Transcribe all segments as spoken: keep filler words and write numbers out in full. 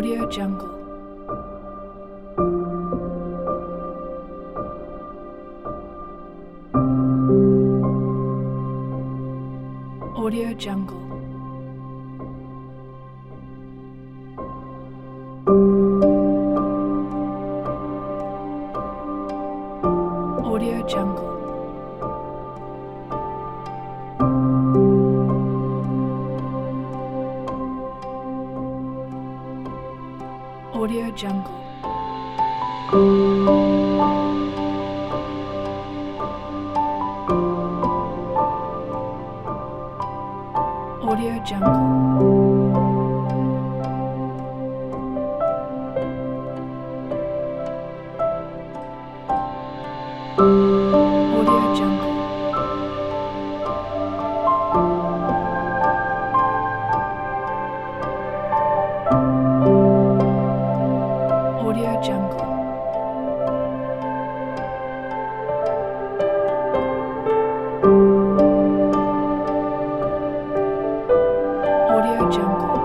Audio Jungle. Audio Jungle. Audio Jungle. Audio Jungle. Audio Jungle. Audio Jungle. Audio Jungle. Audio Jungle.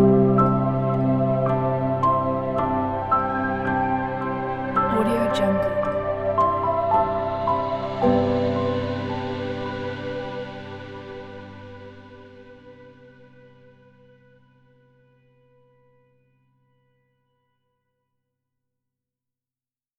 Audio Jungle.